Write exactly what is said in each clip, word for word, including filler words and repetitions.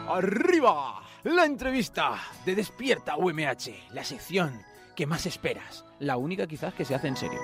Arriba, la entrevista de Despierta U M H, la sección que más esperas, la única quizás que se hace en serio.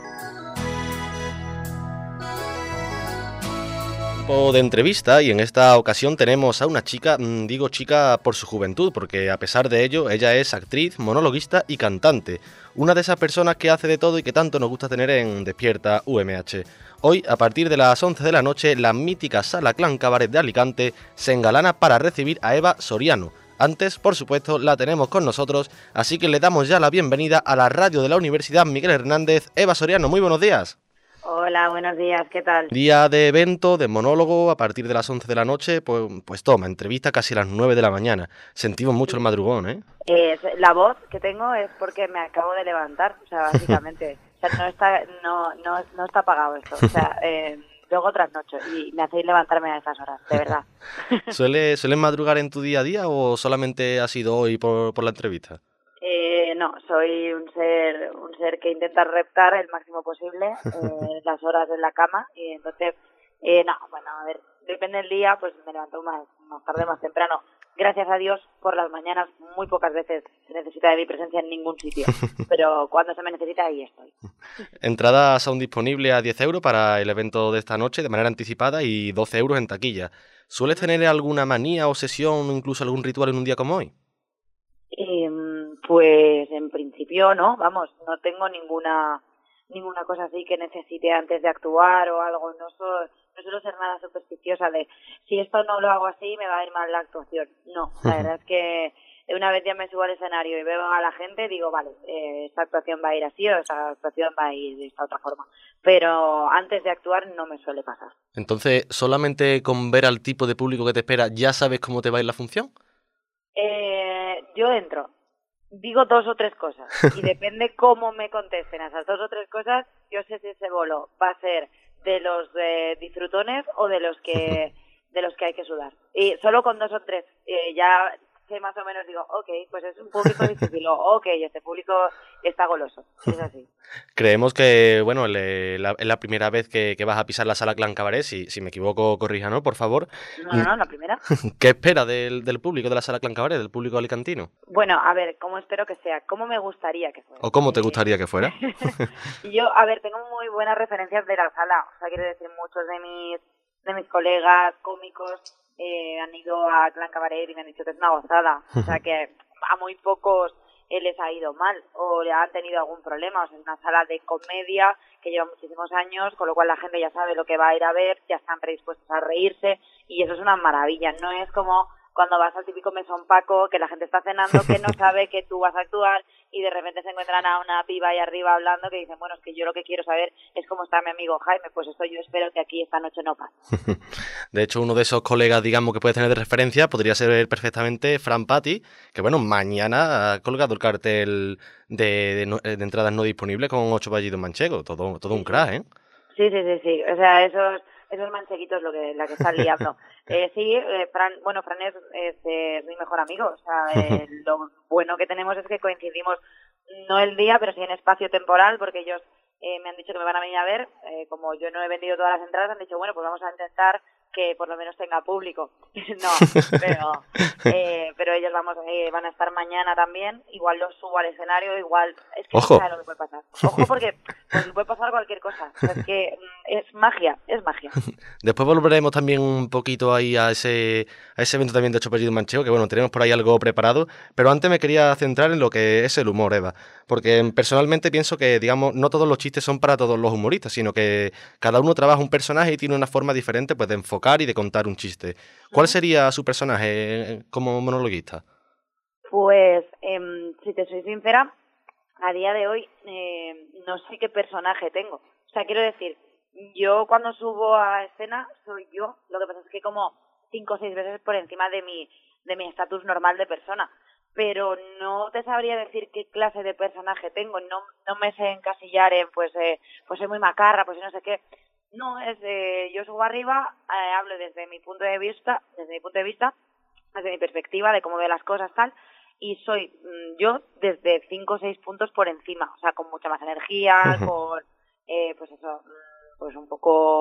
Tiempo de entrevista, y en esta ocasión tenemos a una chica, digo chica por su juventud, porque a pesar de ello ella es actriz, monologuista y cantante, una de esas personas que hace de todo y que tanto nos gusta tener en Despierta U M H. Hoy, a partir de las once de la noche, la mítica Sala Clan Cabaret de Alicante se engalana para recibir a Eva Soriano. Antes, por supuesto, la tenemos con nosotros, así que le damos ya la bienvenida a la radio de la Universidad Miguel Hernández. Eva Soriano, muy buenos días. Hola, buenos días, ¿qué tal? Día de evento, de monólogo, a partir de las once de la noche, pues, pues toma, entrevista casi a las nueve de la mañana. Sentimos mucho el madrugón, ¿eh? Eh, la voz que tengo es porque me acabo de levantar, o sea, básicamente. O sea, no está, no, no, no está apagado esto, o sea, eh, luego trasnocho y me hacéis levantarme a esas horas, de verdad. ¿Suele, ¿Sueles madrugar en tu día a día o solamente ha sido hoy por, por la entrevista? Eh, no, soy un ser un ser que intenta reptar el máximo posible eh, las horas en la cama y entonces, eh, no, bueno, a ver, depende del día, pues me levanto más, más tarde, más temprano. Gracias a Dios, por las mañanas muy pocas veces se necesita de mi presencia en ningún sitio, pero cuando se me necesita ahí estoy. Entradas aún disponibles a diez euros para el evento de esta noche de manera anticipada y doce euros en taquilla. ¿Sueles tener alguna manía, obsesión o incluso algún ritual en un día como hoy? Eh, pues en principio no, vamos, no tengo ninguna ninguna cosa así que necesite antes de actuar o algo, no, soy, no suelo ser nada supersticiosa de si esto no lo hago así me va a ir mal la actuación. No, la verdad es que una vez ya me subo al escenario y veo a la gente, digo, vale, eh, esta actuación va a ir así o esta actuación va a ir de esta otra forma. Pero antes de actuar no me suele pasar. Entonces, ¿solamente con ver al tipo de público que te espera ya sabes cómo te va a ir la función? Eh, yo entro, digo dos o tres cosas y depende cómo me contesten a esas dos o tres cosas, yo sé si ese bolo va a ser de los eh, disfrutones o de los que de los que hay que sudar. Y solo con dos o tres eh, ya sé más o menos, digo, ok, pues es un público difícil, o ok, este público está goloso, es así. Creemos que, bueno, le, la, es la primera vez que, que vas a pisar la Sala Clan Cabaret, si, si me equivoco, corríjanos, por favor. No, no, no, la primera. ¿Qué espera del, del público de la Sala Clan Cabaret, del público alicantino? Bueno, a ver, ¿cómo espero que sea? ¿Cómo me gustaría que fuera? ¿O cómo te Eh... gustaría que fuera? Yo, a ver, tengo muy buenas referencias de la sala, o sea, quiero decir, muchos de mis de mis colegas cómicos eh, han ido a Clan Cabaret y me han dicho que es una gozada, o sea, que a muy pocos eh, les ha ido mal o le han tenido algún problema, o sea, es una sala de comedia que lleva muchísimos años, con lo cual la gente ya sabe lo que va a ir a ver, ya están predispuestos a reírse y eso es una maravilla, no es como cuando vas al típico mesón Paco, que la gente está cenando, que no sabe que tú vas a actuar y de repente se encuentran a una piba ahí arriba hablando que dicen, bueno, es que yo lo que quiero saber es cómo está mi amigo Jaime, pues esto yo espero que aquí esta noche no pase. De hecho, uno de esos colegas, digamos, que puedes tener de referencia podría ser perfectamente Fran Patti, que bueno, mañana ha colgado el cartel de, de, no, de entradas no disponibles con ocho apellidos manchegos, todo, todo Sí, un crack, ¿eh? Sí, sí, sí, sí, o sea, esos... esos manchequitos lo que la que están liando. Eh, sí, eh, Fran, bueno, Fran es, es eh, mi mejor amigo, o sea, eh, lo bueno que tenemos es que coincidimos no el día, pero sí en espacio temporal, porque ellos eh, me han dicho que me van a venir a ver, eh, como yo no he vendido todas las entradas, han dicho, bueno, pues vamos a intentar que por lo menos tenga público. No, pero eh, pero ellos vamos eh, van a estar mañana también, igual los subo al escenario, igual, es que Ojo. no sabes lo que puede pasar. Ojo, porque pues, puede pasar cualquier cosa, o sea, es que es magia, es magia. Después volveremos también un poquito ahí a ese a ese evento también de ocho apellidos manchegos, que bueno, tenemos por ahí algo preparado, pero antes me quería centrar en lo que es el humor, Eva, porque personalmente pienso que, digamos, no todos los chistes son para todos los humoristas, sino que cada uno trabaja un personaje y tiene una forma diferente pues de enfocar y de contar un chiste. ¿Cuál sería su personaje como monologuista? Pues, eh, si te soy sincera, a día de hoy eh, no sé qué personaje tengo. O sea, quiero decir, yo cuando subo a escena soy yo. Lo que pasa es que como cinco o seis veces por encima de mi de mi estatus normal de persona. Pero no te sabría decir qué clase de personaje tengo. No no me sé encasillar en, pues, eh, pues soy muy macarra, pues no sé qué. No, es eh, yo subo arriba, eh, hablo desde mi punto de vista, desde mi punto de vista, desde mi perspectiva de cómo veo las cosas, tal, y soy mmm, yo desde cinco o seis puntos por encima, o sea, con mucha más energía, con, eh, pues eso, pues un poco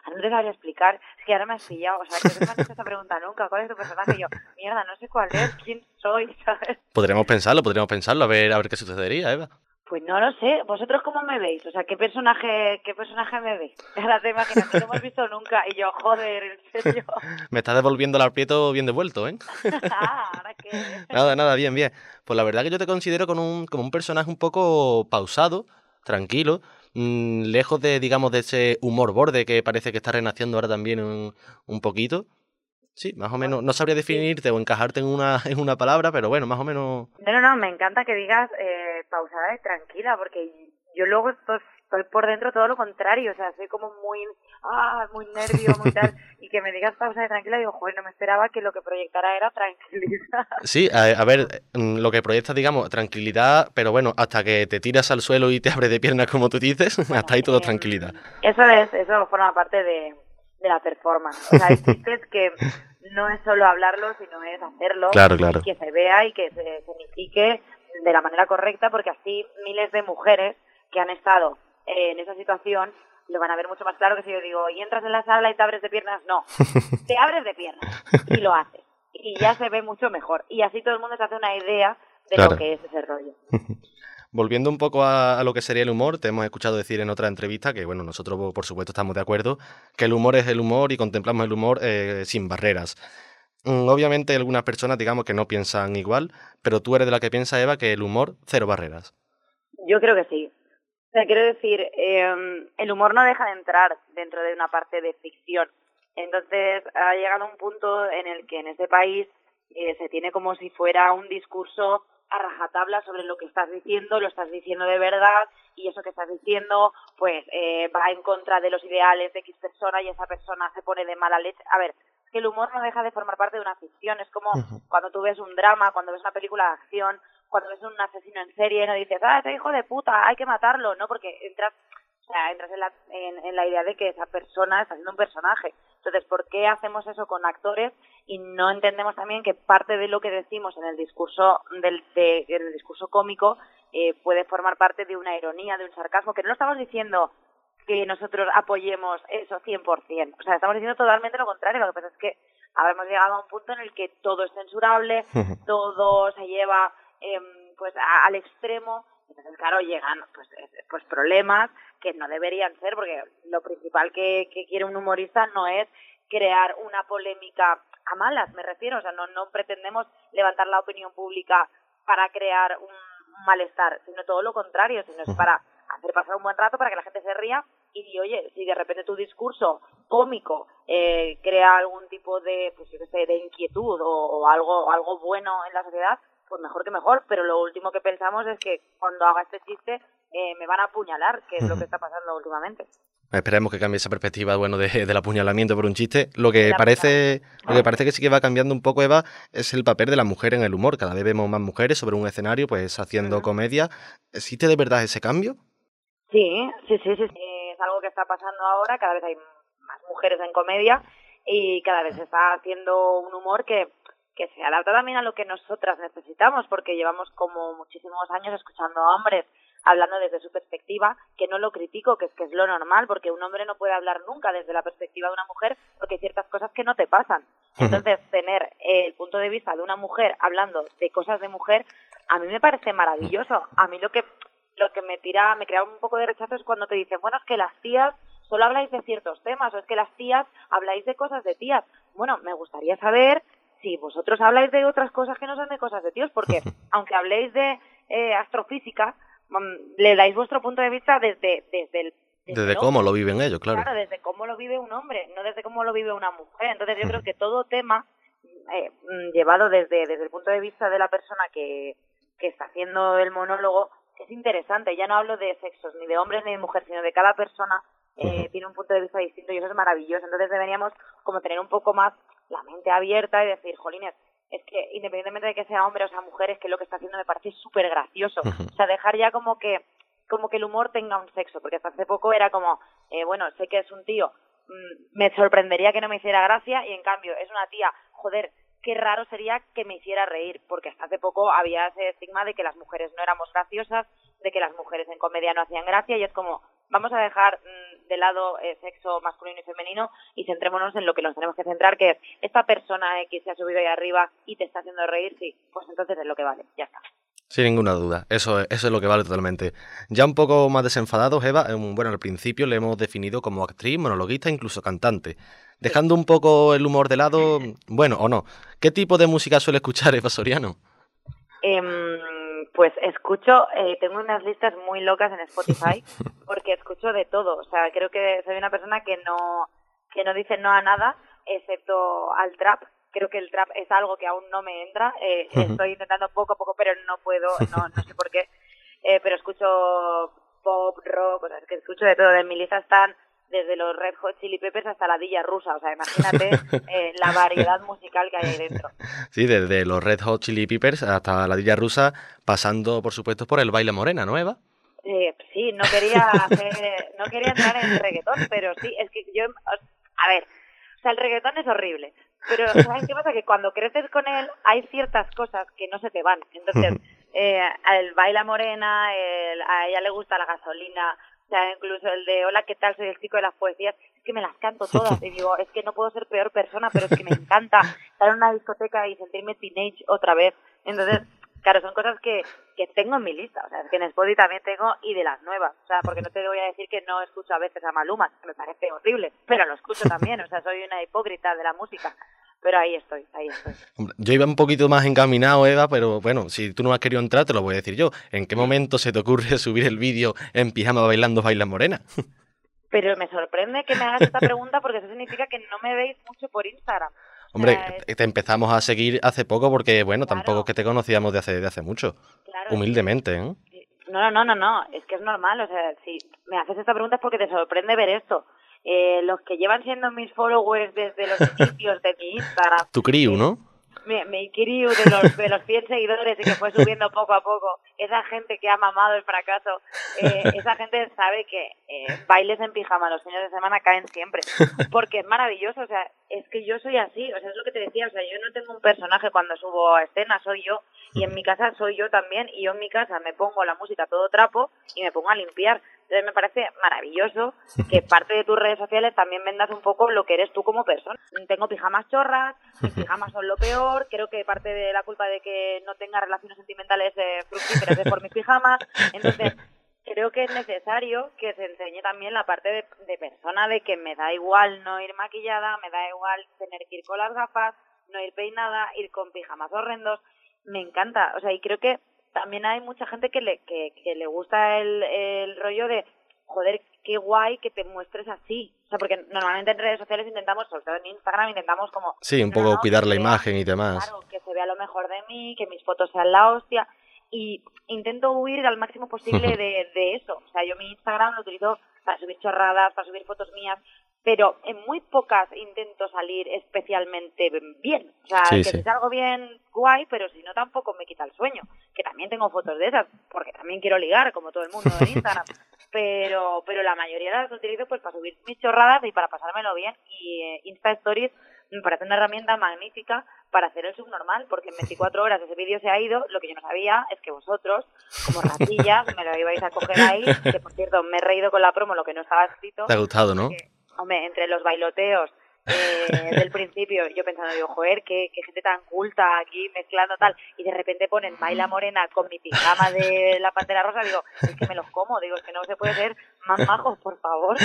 no te sabría explicar, es que ahora me has pillado, o sea, que no me has hecho esta pregunta nunca, ¿cuál es tu personaje? Y yo, mierda, no sé cuál es, quién soy, ¿sabes? Podríamos pensarlo, podríamos pensarlo, a ver, a ver qué sucedería, Eva. Pues no lo sé, ¿vosotros cómo me veis? O sea, ¿qué personaje qué personaje me veis? Ahora te imaginas, no lo hemos visto nunca, y yo, joder, en serio. Me estás devolviendo el aprieto bien devuelto, ¿eh? Ah, ¿ahora qué? Nada, nada, bien, bien. Pues la verdad que yo te considero con un, como un personaje un poco pausado, tranquilo, mmm, lejos de, digamos, de ese humor borde que parece que está renaciendo ahora también un, un poquito. Sí, más o menos, no sabría definirte o encajarte en una, en una palabra, pero bueno, más o menos... No, no, no, me encanta que digas eh, pausada y tranquila, porque yo luego estoy, estoy por dentro todo lo contrario, o sea, soy como muy, ah, muy nervio, muy tal, y que me digas pausada y tranquila, digo, joder, no me esperaba que lo que proyectara era tranquilidad. Sí, a, a ver, mm, lo que proyectas, digamos, tranquilidad, pero bueno, hasta que te tiras al suelo y te abres de piernas, como tú dices, Bueno, hasta ahí todo eh, tranquilidad. Eso es, eso forma parte de, de la performance. O sea, hay chistes que no es solo hablarlo, sino es hacerlo, Claro, claro. y que se vea y que se signifique de la manera correcta, porque así miles de mujeres que han estado eh, en esa situación lo van a ver mucho más claro que si yo digo, y entras en la sala y te abres de piernas. No, te abres de piernas y lo haces. Y ya se ve mucho mejor. Y así todo el mundo se hace una idea de Claro. lo que es ese rollo. Volviendo un poco a, a lo que sería el humor, te hemos escuchado decir en otra entrevista que, bueno, nosotros por supuesto estamos de acuerdo, que el humor es el humor y contemplamos el humor eh, sin barreras. Mm, obviamente hay algunas personas, digamos, que no piensan igual, pero tú eres de la que piensa, Eva, que el humor, cero barreras. Yo creo que sí. O sea, quiero decir, eh, el humor no deja de entrar dentro de una parte de ficción. Entonces, ha llegado un punto en el que en este país eh, se tiene como si fuera un discurso a rajatabla sobre lo que estás diciendo, lo estás diciendo de verdad, y eso que estás diciendo, pues, eh, va en contra de los ideales de X persona y esa persona se pone de mala leche. A ver, es que el humor no deja de formar parte de una ficción. Es como Uh-huh. cuando tú ves un drama, cuando ves una película de acción, cuando ves un asesino en serie, no dices, ah, ese hijo de puta, hay que matarlo, ¿no? Porque entras, o sea, entras en la, en, en la idea de que esa persona está haciendo un personaje. Entonces, ¿por qué hacemos eso con actores y no entendemos también que parte de lo que decimos en el discurso del de, en el discurso cómico eh, puede formar parte de una ironía, de un sarcasmo, que no lo estamos diciendo que nosotros apoyemos eso cien por ciento. O sea, estamos diciendo totalmente lo contrario. Lo que pasa es que habremos llegado a un punto en el que todo es censurable, Uh-huh. todo se lleva eh, pues a, al extremo. Entonces, claro, llegan pues, pues problemas que no deberían ser, porque lo principal que, que quiere un humorista no es crear una polémica a malas, me refiero. O sea, no, no pretendemos levantar la opinión pública para crear un, un malestar, sino todo lo contrario, sino es para hacer pasar un buen rato, para que la gente se ría. Y oye, si de repente tu discurso cómico eh, crea algún tipo de, pues yo qué sé, de inquietud o, o algo algo bueno en la sociedad, pues mejor que mejor. Pero lo último que pensamos es que cuando haga este chiste eh, me van a apuñalar, que es Uh-huh. lo que está pasando últimamente. Esperemos que cambie esa perspectiva, bueno, de, del apuñalamiento por un chiste. Lo que El parece, lo que parece que sí que va cambiando un poco, Eva, es el papel de la mujer en el humor. Cada vez vemos más mujeres sobre un escenario, pues haciendo Uh-huh. comedia. ¿Existe de verdad ese cambio? Sí, sí, sí, sí, sí. Es algo que está pasando ahora, cada vez hay más mujeres en comedia y cada vez se está haciendo un humor que, que se adapta también a lo que nosotras necesitamos, porque llevamos como muchísimos años escuchando a hombres hablando desde su perspectiva, que no lo critico, que es que es lo normal, porque un hombre no puede hablar nunca desde la perspectiva de una mujer, porque hay ciertas cosas que no te pasan. Entonces, tener eh, el punto de vista de una mujer hablando de cosas de mujer, a mí me parece maravilloso. A mí lo que lo que me tira, me crea un poco de rechazo es cuando te dicen, bueno, es que las tías solo habláis de ciertos temas, o es que las tías habláis de cosas de tías. Bueno, me gustaría saber si vosotros habláis de otras cosas que no son de cosas de tíos, porque aunque habléis de eh, astrofísica, le dais vuestro punto de vista desde desde el desde, desde cómo lo viven ellos, claro. Claro, desde cómo lo vive un hombre, no desde cómo lo vive una mujer. Entonces yo creo que todo tema eh, llevado desde desde el punto de vista de la persona que, que está haciendo el monólogo es interesante. Ya no hablo de sexos, ni de hombres ni de mujeres, sino de cada persona eh, uh-huh. tiene un punto de vista distinto y eso es maravilloso. Entonces deberíamos como tener un poco más la mente abierta y decir, jolines, es que independientemente de que sea hombre o sea mujer, es que lo que está haciendo me parece súper gracioso. Uh-huh. O sea, dejar ya como que como que el humor tenga un sexo, porque hasta hace poco era como, eh, bueno, sé que es un tío, mmm, me sorprendería que no me hiciera gracia, y en cambio es una tía, joder, qué raro sería que me hiciera reír, porque hasta hace poco había ese estigma de que las mujeres no éramos graciosas, de que las mujeres en comedia no hacían gracia, y es como, vamos a dejar mmm, de lado eh, sexo masculino y femenino y centrémonos en lo que nos tenemos que centrar, que es esta persona X se ha subido ahí arriba y te está haciendo reír, sí, pues entonces es lo que vale, ya está. Sin ninguna duda, eso, eso es lo que vale totalmente. Ya un poco más desenfadados, Eva, bueno, al principio le hemos definido como actriz, monologuista, incluso cantante. Dejando un poco el humor de lado, bueno, o no, ¿qué tipo de música suele escuchar Eva Soriano? Eh, pues escucho, eh, tengo unas listas muy locas en Spotify, porque escucho de todo, o sea, creo que soy una persona que no, que no dice no a nada, excepto al trap. Creo que el trap es algo que aún no me entra, eh, uh-huh. Estoy intentando poco a poco, pero no puedo, no, no sé por qué, eh, pero escucho pop, rock, o sea, es que escucho de todo. En mi lista están desde los Red Hot Chili Peppers hasta la Dilla Rusa, o sea, imagínate eh, la variedad musical que hay ahí dentro. Sí, desde los Red Hot Chili Peppers hasta la Dilla Rusa, pasando, por supuesto, por el baile morena, ¿no, Eva? Eh, sí, no quería hacer, no quería entrar en reggaetón, pero sí, es que yo, a ver, o sea, el reggaetón es horrible, pero ¿sabes qué pasa? Que cuando creces con él hay ciertas cosas que no se te van. Entonces, eh, el baila morena, el, a ella le gusta la gasolina, o sea, incluso el de hola, ¿qué tal? Soy el chico de las poesías, es que me las canto todas y digo, es que no puedo ser peor persona, pero es que me encanta estar en una discoteca y sentirme teenage otra vez. Entonces, claro, son cosas que, que tengo en mi lista, o sea, es que en Spotify también tengo y de las nuevas, o sea, porque no te voy a decir que no escucho a veces a Maluma, que me parece horrible, pero lo escucho también, o sea, soy una hipócrita de la música, pero ahí estoy, ahí estoy. Yo iba un poquito más encaminado, Eva, pero bueno, si tú no has querido entrar, te lo voy a decir yo. ¿En qué momento se te ocurre subir el vídeo en pijama bailando Bailas Morena? Pero me sorprende que me hagas esta pregunta porque eso significa que no me veis mucho por Instagram. Hombre, o sea, es... te empezamos a seguir hace poco porque, bueno, claro. tampoco es que te conocíamos de hace, de hace mucho. Claro, humildemente, ¿eh? No, no, no, no, no, es que es normal, o sea, si me haces esta pregunta es porque te sorprende ver esto. Eh, los que llevan siendo mis followers desde los inicios de mi Instagram. Tu crew, eh, ¿no? Mi, mi crew de los, de los cien seguidores y que fue subiendo poco a poco, esa gente que ha mamado el fracaso, eh, esa gente sabe que eh, bailes en pijama los fines de semana caen siempre, porque es maravilloso, o sea, es que yo soy así, o sea, es lo que te decía, o sea, yo no tengo un personaje cuando subo a escena, soy yo, y en mi casa soy yo también, y yo en mi casa me pongo la música a todo trapo y me pongo a limpiar. Entonces me parece maravilloso que parte de tus redes sociales también vendas un poco lo que eres tú como persona. Tengo pijamas chorras, mis pijamas son lo peor, creo que parte de la culpa de que no tenga relaciones sentimentales eh, fructíferas es por mis pijamas. Entonces creo que es necesario que se enseñe también la parte de, de persona, de que me da igual no ir maquillada, me da igual tener que ir con las gafas, no ir peinada, ir con pijamas horrendos. Me encanta, o sea, y creo que también hay mucha gente que le que, que le gusta el, el rollo de, joder, qué guay que te muestres así. O sea, porque normalmente en redes sociales intentamos, sobre todo en Instagram, intentamos como... Sí, un no, poco no, cuidar la vea, imagen y demás. Claro, que se vea lo mejor de mí, que mis fotos sean la hostia. Y intento huir al máximo posible de, de eso. O sea, yo mi Instagram lo utilizo para subir chorradas, para subir fotos mías, pero en muy pocas intento salir especialmente bien. O sea, sí, que sí. si salgo bien, guay, pero si no tampoco me quita el sueño. Que también tengo fotos de esas, porque también quiero ligar, como todo el mundo en Instagram. pero pero la mayoría las utilizo pues para subir mis chorradas y para pasármelo bien. Y eh, Insta Stories me parece una herramienta magnífica para hacer el subnormal, porque en veinticuatro horas ese vídeo se ha ido. Lo que yo no sabía es que vosotros, como ratillas, me lo ibais a coger ahí, que por cierto me he reído con la promo, lo que no estaba escrito. Te ha gustado, ¿no? Porque, hombre, entre los bailoteos eh, del principio, yo pensando, digo, joder, qué, qué gente tan culta aquí mezclando tal, y de repente ponen Baila Morena con mi pijama de la Pantera Rosa, digo, es que me los como, digo, es que no se puede ser más majos, por favor.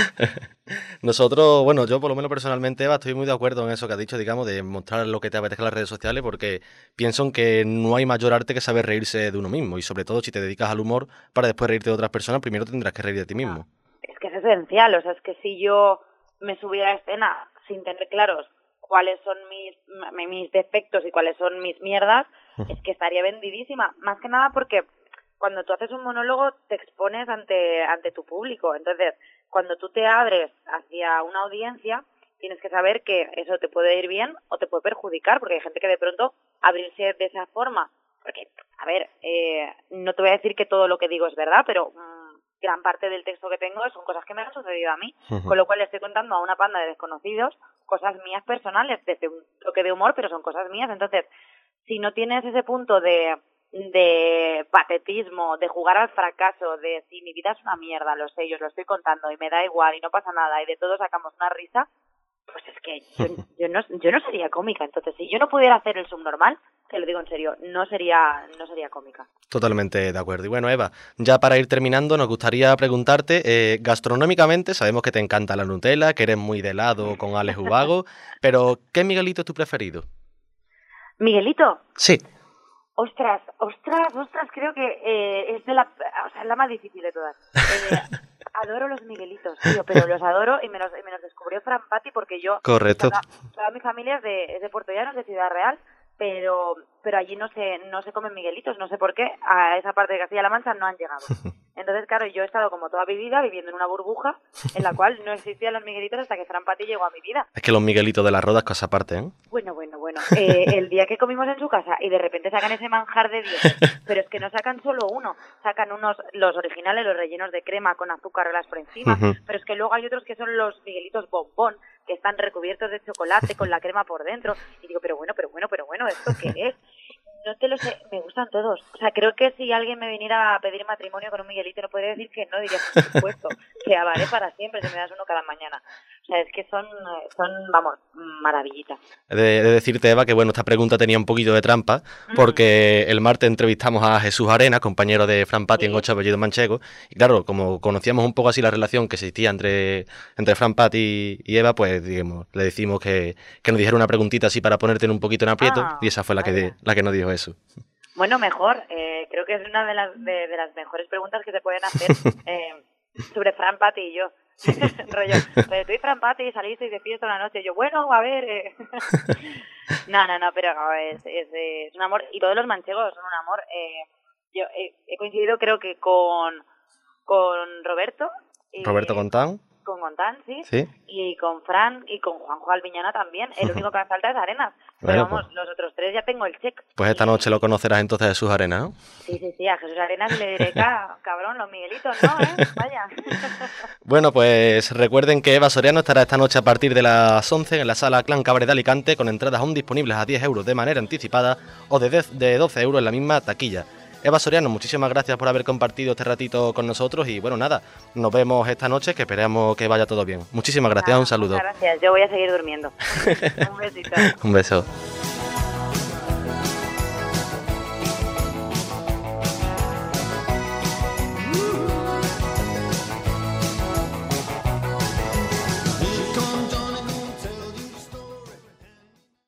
Nosotros, bueno, yo por lo menos personalmente, Eva, estoy muy de acuerdo en eso que has dicho, digamos, de mostrar lo que te apetezca en las redes sociales, porque pienso que no hay mayor arte que saber reírse de uno mismo, y sobre todo si te dedicas al humor para después reírte de otras personas, primero tendrás que reír de ti mismo. Es que es esencial, o sea, es que si yo me subiera a escena sin tener claros cuáles son mis, mis defectos y cuáles son mis mierdas, es que estaría vendidísima, más que nada porque cuando tú haces un monólogo te expones ante ante tu público, entonces cuando tú te abres hacia una audiencia tienes que saber que eso te puede ir bien o te puede perjudicar, porque hay gente que de pronto abrirse de esa forma, porque, a ver, eh, no te voy a decir que todo lo que digo es verdad, pero mmm, gran parte del texto que tengo son cosas que me han sucedido a mí, uh-huh. Con lo cual le estoy contando a una panda de desconocidos cosas mías personales, desde un toque de humor, pero son cosas mías. Entonces, si no tienes ese punto de de patetismo, de jugar al fracaso, de si mi vida es una mierda, lo sé, yo os lo estoy contando y me da igual y no pasa nada y de todo sacamos una risa, pues es que yo, yo, no, yo no sería cómica. Entonces, si yo no pudiera hacer el subnormal, te lo digo en serio, no sería, no sería cómica. Totalmente de acuerdo. Y bueno, Eva, ya para ir terminando, nos gustaría preguntarte, eh, gastronómicamente, sabemos que te encanta la Nutella, que eres muy de helado con Alex Ubago, pero ¿qué Miguelito es tu preferido? ¿Miguelito? Sí. Ostras, ostras, ostras, creo que eh, es de la, o sea, es la más difícil de todas. Eh, adoro los Miguelitos, tío, pero los adoro y me los, y me los descubrió Fran Patti porque yo... Correcto. Toda, toda mi familia es de, es de Puerto Llano, de Ciudad Real, pero pero allí no se no se comen Miguelitos, no sé por qué, a esa parte de Castilla-La Mancha no han llegado. Entonces, claro, yo he estado como toda mi vida viviendo en una burbuja en la cual no existían los Miguelitos hasta que Fran Patti llegó a mi vida. Es que los Miguelitos de la Roda es cosa aparte, ¿eh? Bueno, bueno, bueno. Eh, el día que comimos en su casa y de repente sacan ese manjar de Dios, pero es que no sacan solo uno, sacan unos, los originales, los rellenos de crema con azúcar por encima, Uh-huh. pero es que luego hay otros que son los Miguelitos bombón, que están recubiertos de chocolate con la crema por dentro, y digo, pero bueno, pero bueno, pero bueno, ¿esto qué es? No te lo sé, me gustan todos. O sea, creo que si alguien me viniera a pedir matrimonio con un Miguelito, no podría decir que no, diría, por supuesto, que amaré para siempre si me das uno cada mañana. O sea, es que son, son vamos, maravillitas. He de, de decirte, Eva, que bueno, esta pregunta tenía un poquito de trampa, porque el martes entrevistamos a Jesús Arenas, compañero de Fran Patti, sí, en Ocho Apellidos Manchegos, y claro, como conocíamos un poco así la relación que existía entre, entre Fran Patti y Eva, pues digamos, le decimos que, que nos dijera una preguntita así para ponerte en un poquito en aprieto, ah, y esa fue la que, la que nos dijo eso. Bueno, mejor, eh, creo que es una de las, de, de las mejores preguntas que se pueden hacer eh, sobre Fran Patti y yo. Rollo, pero tú y Fran Patti saliste y de fiesta una noche, y yo, bueno, a ver... Eh. no, no, no, pero no, es, es, es un amor, y todos los manchegos son un amor. Eh, yo he, he coincidido creo que con, con Roberto. Y, Roberto Gontán. Con Gontán, sí, sí, y con Fran y con Juanjo Albiñana también. El único que me falta es Arenas. Pero bueno, vamos, pues, los otros tres ya tengo el check. Pues esta noche lo conocerás entonces a Jesús Arenas, ¿no? Sí, sí, sí, a Jesús Arenas le diré, cabrón, los Miguelitos, ¿no? ¿Eh? Vaya. Bueno, pues recuerden que Eva Soriano estará esta noche a partir de las once en la sala Clan Cabaret de Alicante, con entradas aún disponibles a diez euros de manera anticipada o de, de doce euros en la misma taquilla. Eva Soriano, muchísimas gracias por haber compartido este ratito con nosotros y bueno, nada, nos vemos esta noche, que esperamos que vaya todo bien. Muchísimas gracias, ah, un saludo. Muchas gracias, yo voy a seguir durmiendo. Un besito. Un beso.